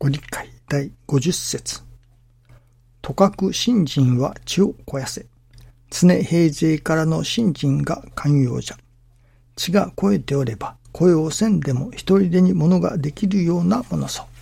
ご理解第50節。とかく信心は地を肥やせ。常平勢からの信心が寛容じゃ。地が肥えておれば、肥えをせんでも一人でにものができるようなものぞ。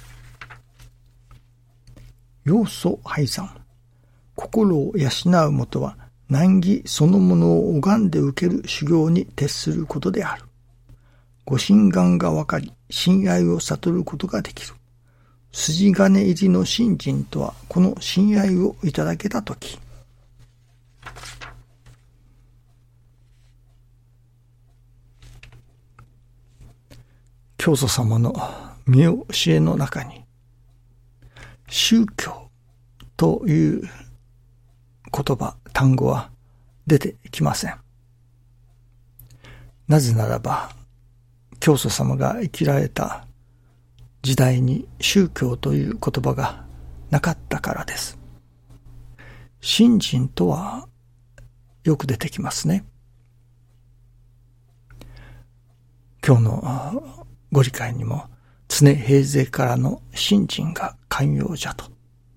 要素拝山。心を養うもとは、難儀そのものを拝んで受ける修行に徹することである。ご心願がわかり、親愛を悟ることができる。筋金入りの信心とは、この親愛をいただけたとき。教祖様の見教えの中に、宗教という言葉、単語は出てきません。なぜならば、教祖様が生きられた時代に宗教という言葉がなかったからです。信心とはよく出てきますね。今日のご理解にも常平勢からの信心が寛容じゃと。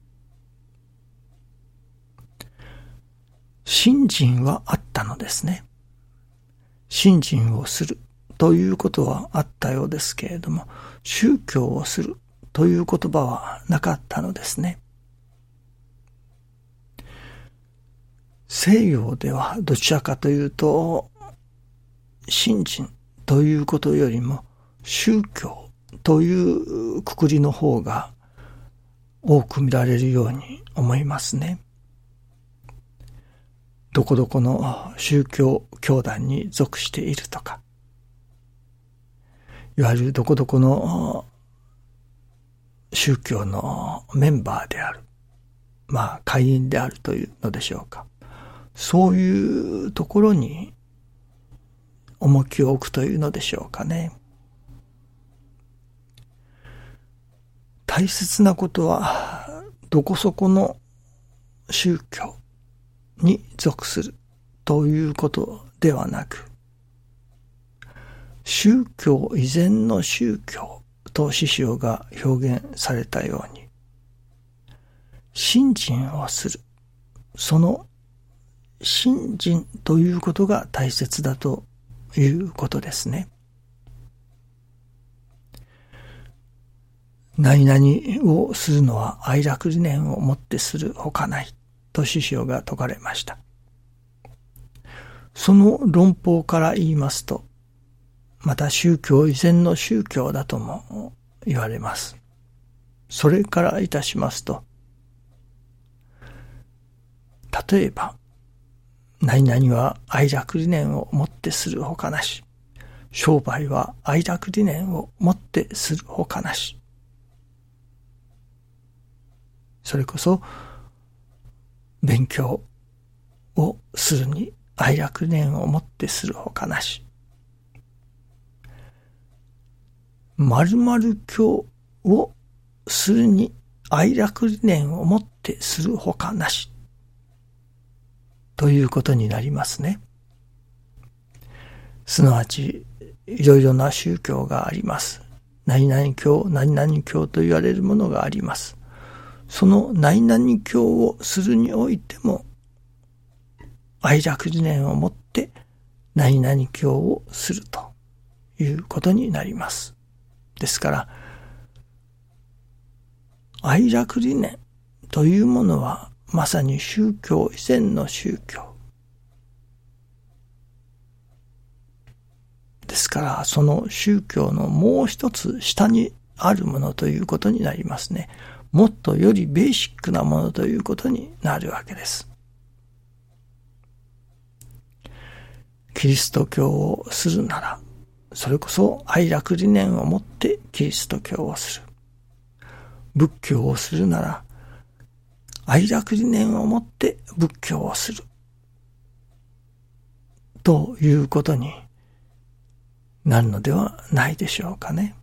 信心はあったのですね。信心をするということはあったようですけれども、宗教をするという言葉はなかったのですね。西洋ではどちらかというと、信心ということよりも宗教という括りの方が多く見られるように思いますね。どこどこの宗教教団に属しているとか、いわゆるどこどこの宗教のメンバーである、会員であるというのでしょうか。そういうところに重きを置くというのでしょうかね。大切なことは、どこそこの宗教に属するということではなく、宗教以前の宗教と師匠が表現されたように、信心をする、その信心ということが大切だということですね。何々をするのは愛楽理念をもってするほかないと師匠が説かれました。その論法から言いますと、また宗教以前の宗教だとも言われます。それからいたしますと、例えば、何々は愛楽理念をもってするほかなし、商売は愛楽理念をもってするほかなし、それこそ勉強をするに愛楽理念をもってするほかなし、〇〇教をするに愛楽理念をもってするほかなしということになりますね。すなわちいろいろな宗教があります。何々教、何々教と言われるものがあります。その何々教をするにおいても愛楽理念をもって何々教をするということになります。ですから愛楽理念というものはまさに宗教以前の宗教ですから、その宗教のもう一つ下にあるものということになりますね。もっとよりベーシックなものということになるわけです。キリスト教をするなら、それこそ愛楽理念をもってキリスト教をする。仏教をするなら、愛楽理念をもって仏教をする。ということになるのではないでしょうかね。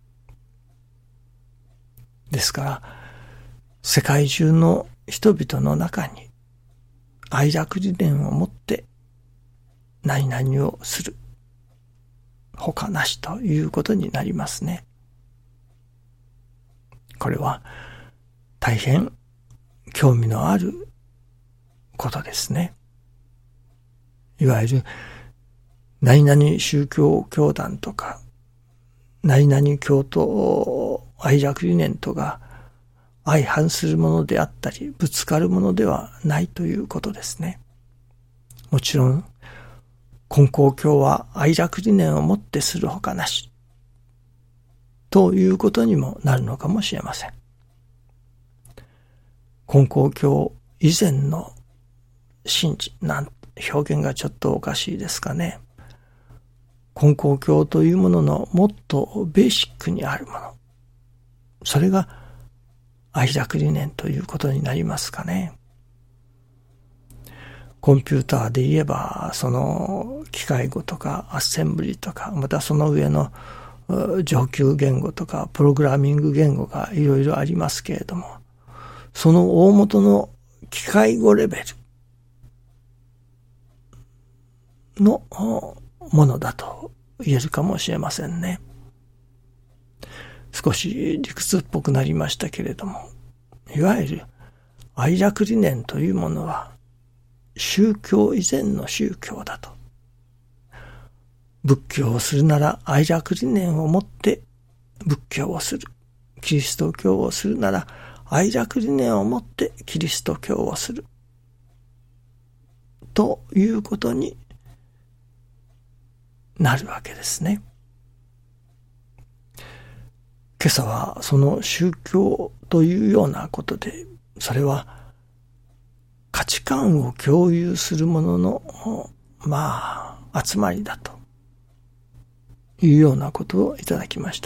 ですから、世界中の人々の中に愛楽理念をもって何々をする。他なしということになりますね。 これは大変興味のあることですね。いわゆる何々宗教教団とか何々教と愛着理念とが相反するものであったりぶつかるものではないということですね。もちろん金光教は愛着理念をもってするほかなしということにもなるのかもしれません。金光教以前の神事、表現がちょっとおかしいですかね。金光教というもののもっとベーシックにあるもの、それが愛着理念ということになりますかね。コンピューターで言えばその機械語とかアッセンブリとか、またその上の上級言語とかプログラミング言語がいろいろありますけれども、その大元の機械語レベルのものだと言えるかもしれませんね。少し理屈っぽくなりましたけれども、いわゆる愛着理念というものは宗教以前の宗教だと。仏教をするなら愛着理念を持って仏教をする。キリスト教をするなら愛着理念を持ってキリスト教をする。ということになるわけですね。今朝はその宗教というようなことで、それは価値観を共有するものの集まりだというようなことをいただきました。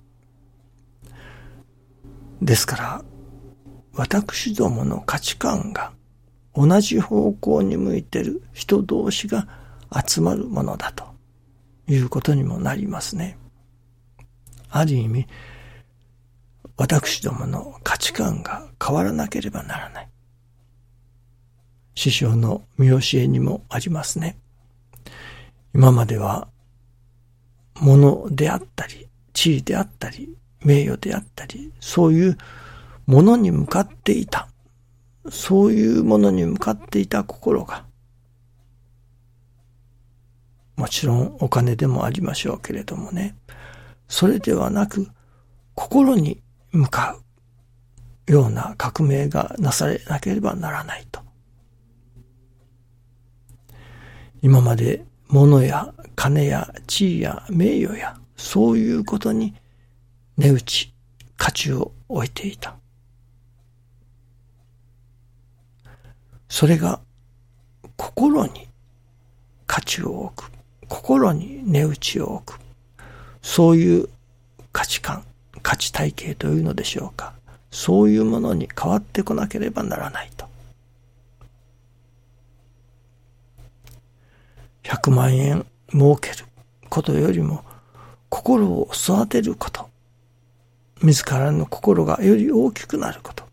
ですから私どもの価値観が同じ方向に向いている人同士が集まるものだということにもなりますね。ある意味私どもの価値観が変わらなければならない。師匠の見教えにもありますね。今までは物であったり地位であったり名誉であったり、そういうものに向かっていた、そういうものに向かっていた心が、もちろんお金でもありましょうけれどもね、それではなく心に向かうような革命がなされなければならないと。今まで物や金や地位や名誉やそういうことに値打ち、価値を置いていた。それが心に価値を置く、心に値打ちを置く、そういう価値観、価値体系というのでしょうか。そういうものに変わってこなければならないと。100万円儲けることよりも心を育てること、自らの心がより大きくなること、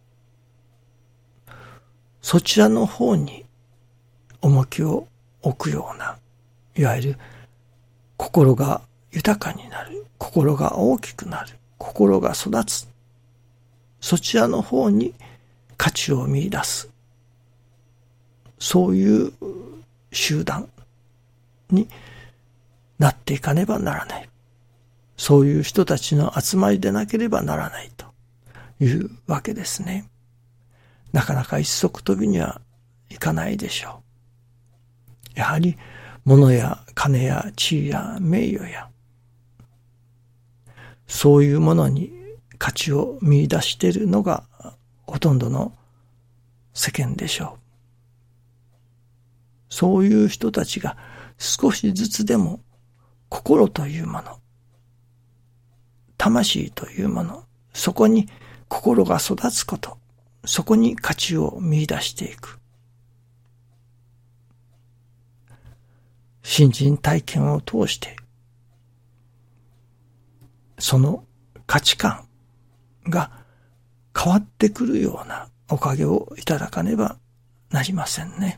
そちらの方に重きを置くような、いわゆる心が豊かになる、心が大きくなる、心が育つ、そちらの方に価値を見出す、そういう集団になっていかねばならない。そういう人たちの集まりでなければならないというわけですね。なかなか一足飛びにはいかないでしょう。やはり物や金や地位や名誉やそういうものに価値を見出しているのがほとんどの世間でしょう。そういう人たちが少しずつでも心というもの、魂というもの、そこに心が育つこと、そこに価値を見出していく。信心体験を通してその価値観が変わってくるようなおかげをいただかねばなりませんね。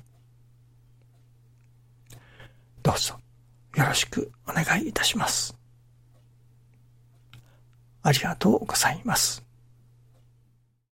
どうぞよろしくお願いいたします。ありがとうございます。